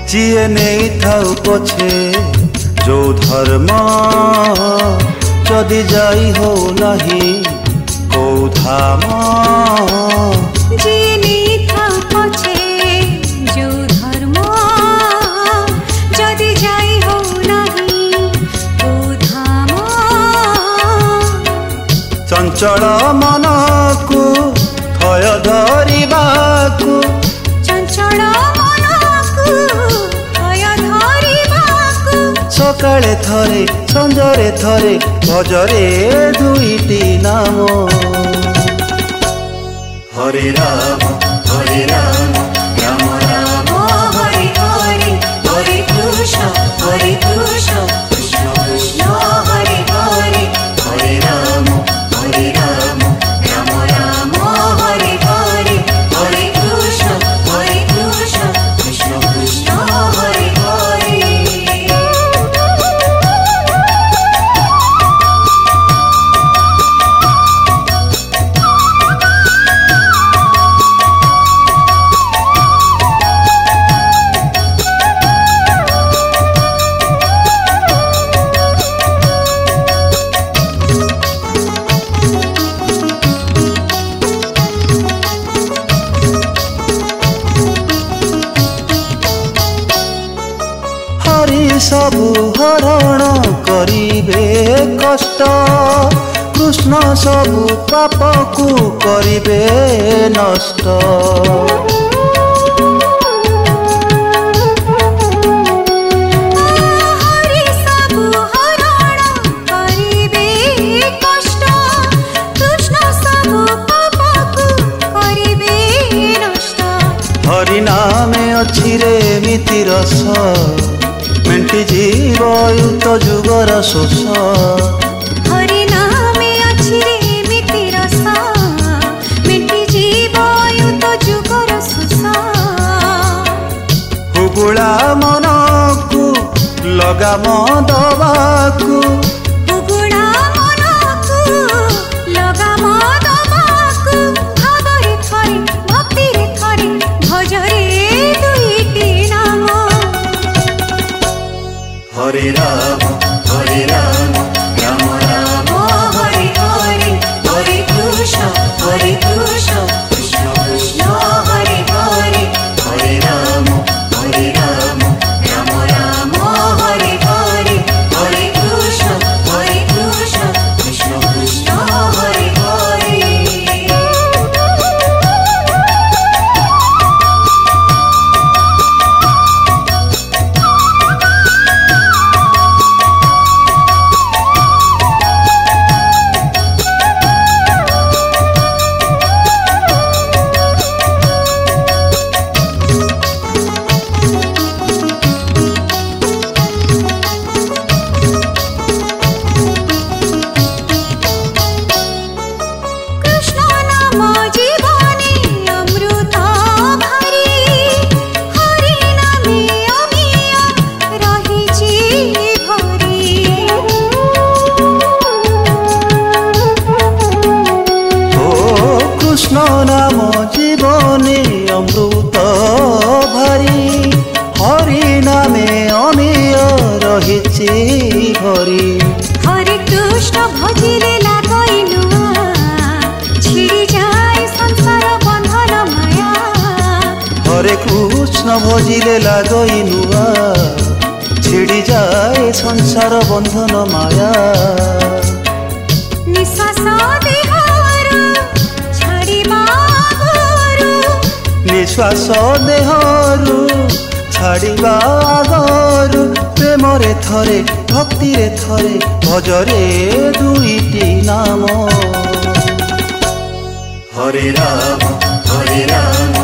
जिए नहीं थाउ पछे जो धर्म जदि जाई हो नहीं को धाम जिए नहीं थाउ पछे जो धर्म जदि जाई हो नहीं को धाम चंचल मन को थय धरिबाकू चंचल मन को थय धरिबाकू सकाळे थरे संजरे थरे भजरे दुईटी नाम हरे राम राम राम हरे हरे हरे कृष्ण कृष्ण कृष्ण हरे हरे हरे राम राम राम हरे हरे हरे कृष्ण कृष्ण कृष्ण हरे हरे सबु हरण करिबे कष्ट कृष्ण सबु पाप को करिबे नष्ट हरि सबु हरण करिबे कष्ट कृष्ण सबु पाप को करिबे नष्ट हरि नामे अछि रे मिति रस मेंटी जीवयुत जुगर शोष हरि नामे अछि रे मिति रस मेंटी जीवयुत जुगर शोष हुगुला मन को लगाम दबाकू हुगुला मन को लगाम दबाकू भावरे थरे भक्तिरे थरे भजरे दुईटी नाम हरे राम राम राम हरे हरे हरे कृष्ण कृष्ण कृष्ण हरे हरे हरे राम राम राम हरे हरे हरे कृष्ण कृष्ण कृष्ण हरे हरे कृष्ण नाम जीवने अमृत भारी हरि नामे अमीय रहिछि भरी हरे कृष्ण भजिले लागई नुआ छिड़ी जाए संसार बंधन माया हरे कृष्ण भजिले लागई नुआ छिड़ी जाए संसार बंधन माया निश्वास देहरु छाड़िबा आगरु निश्वास देहरु छाड़िबा आगरु प्रेमरे थरे भक्तिरे थरे भजरे दुईटी नाम हरे राम